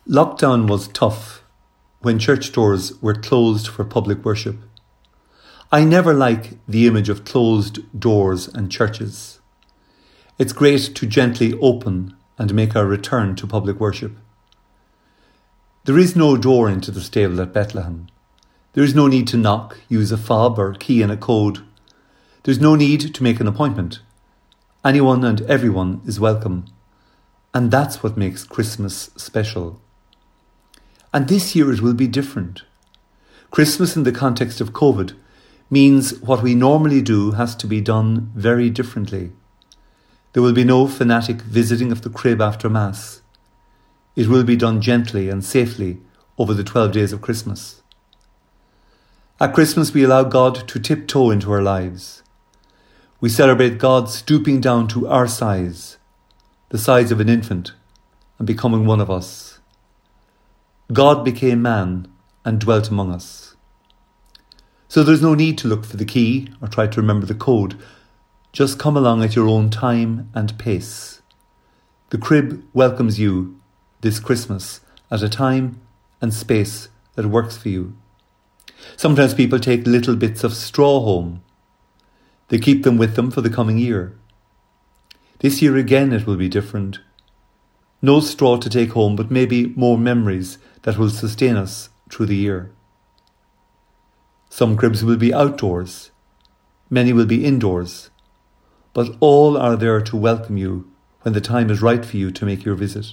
Lockdown was tough when church doors were closed for public worship. I never like the image of closed doors and churches. It's great to gently open and make our return to public worship. There is no door into the stable at Bethlehem. There is no need to knock, use a fob or key and a code. There's no need to make an appointment. Anyone and everyone is welcome. And that's what makes Christmas special. And this year it will be different. Christmas in the context of COVID means what we normally do has to be done very differently. There will be no fanatic visiting of the crib after Mass. It will be done gently and safely over the 12 days of Christmas. At Christmas we allow God to tiptoe into our lives. We celebrate God stooping down to our size, the size of an infant, and becoming one of us. God became man and dwelt among us. So there's no need to look for the key or try to remember the code. Just come along at your own time and pace. The crib welcomes you this Christmas at a time and space that works for you. Sometimes people take little bits of straw home. They keep them with them for the coming year. This year again it will be different. No straw to take home, but maybe more memories that will sustain us through the year. Some cribs will be outdoors. Many will be indoors. But all are there to welcome you when the time is right for you to make your visit.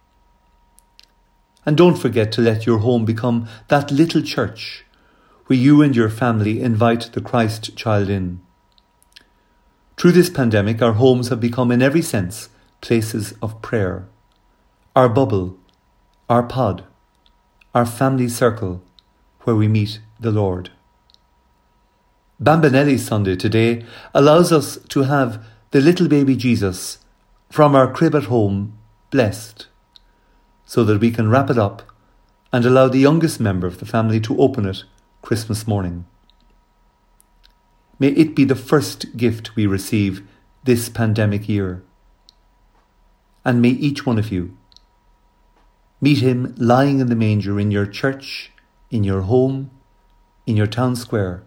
And don't forget to let your home become that little church where you and your family invite the Christ child in. Through this pandemic, our homes have become in every sense places of prayer. Our bubble, our pod, our family circle where we meet the Lord. Bambanelli Sunday today allows us to have the little baby Jesus from our crib at home blessed, so that we can wrap it up and allow the youngest member of the family to open it Christmas morning. May it be the first gift we receive this pandemic year. And may each one of you meet him lying in the manger in your church, in your home, in your town square.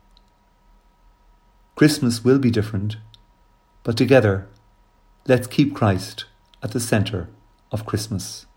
Christmas will be different, but together, let's keep Christ at the centre of Christmas.